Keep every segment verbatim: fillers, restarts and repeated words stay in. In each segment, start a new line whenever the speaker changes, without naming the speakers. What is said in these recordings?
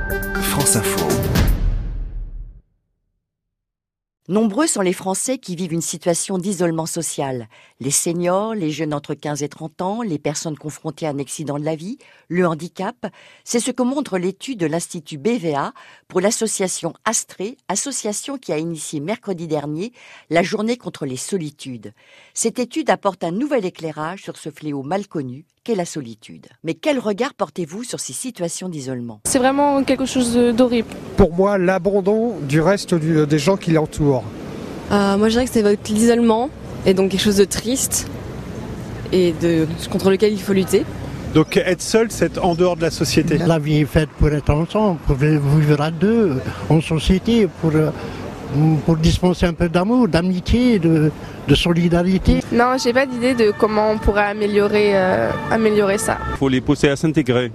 France Info.
Nombreux sont les Français qui vivent une situation d'isolement social. Les seniors, les jeunes entre quinze et trente ans, les personnes confrontées à un accident de la vie, le handicap. C'est ce que montre l'étude de l'Institut B V A pour l'association Astrée, association qui a initié mercredi dernier la journée contre les solitudes. Cette étude apporte un nouvel éclairage sur ce fléau mal connu qu'est la solitude. Mais quel regard portez-vous sur ces situations d'isolement ?
C'est vraiment quelque chose d'horrible.
Pour moi, l'abandon du reste du, des gens qui l'entourent.
Euh, moi je dirais que c'est l'isolement et donc quelque chose de triste et de, contre lequel il faut lutter.
Donc être seul, c'est être en dehors de la société.
La vie est faite pour être ensemble, pour vivre à deux, en société, pour, pour dispenser un peu d'amour, d'amitié, de, de solidarité.
Non, j'ai pas d'idée de comment on pourrait améliorer, euh, améliorer ça.
Il faut les pousser à s'intégrer.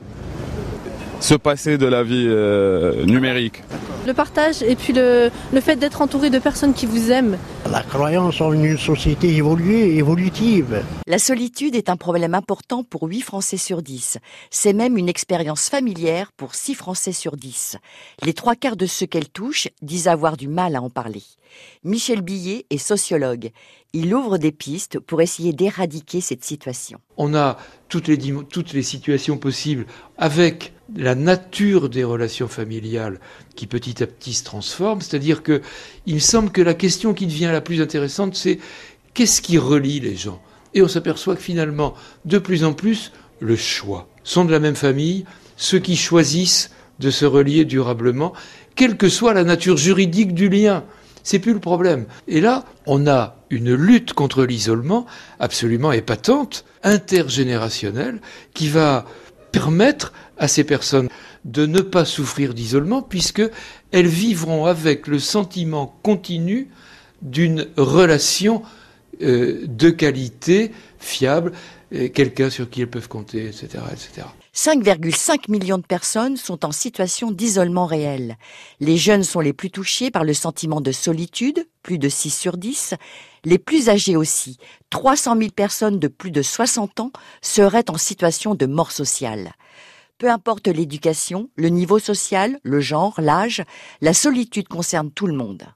Se passer de la vie euh, numérique.
Le partage et puis le, le fait d'être entouré de personnes qui vous aiment.
La croyance en une société évoluée, évolutive.
La solitude est un problème important pour huit Français sur dix. C'est même une expérience familière pour six Français sur dix. Les trois quarts de ceux qu'elle touche disent avoir du mal à en parler. Michel Billet est sociologue. Il ouvre des pistes pour essayer d'éradiquer cette situation.
On a toutes les, toutes les situations possibles avec la nature des relations familiales qui petit à petit se transforme. C'est-à-dire que il me semble que la question qui devient la plus intéressante, c'est qu'est-ce qui relie les gens ? Et on s'aperçoit que finalement, de plus en plus, le choix. Sont de la même famille, ceux qui choisissent de se relier durablement, quelle que soit la nature juridique du lien. C'est plus le problème. Et là, on a une lutte contre l'isolement absolument épatante, intergénérationnelle, qui va permettre à ces personnes de ne pas souffrir d'isolement puisqu'elles vivront avec le sentiment continu d'une relation euh, de qualité, fiable, euh, quelqu'un sur qui elles peuvent compter, et cetera, et cetera.
cinq virgule cinq millions de personnes sont en situation d'isolement réel. Les jeunes sont les plus touchés par le sentiment de solitude, plus de six sur dix. Les plus âgés aussi, trois cent mille personnes de plus de soixante ans seraient en situation de mort sociale. Peu importe l'éducation, le niveau social, le genre, l'âge, la solitude concerne tout le monde.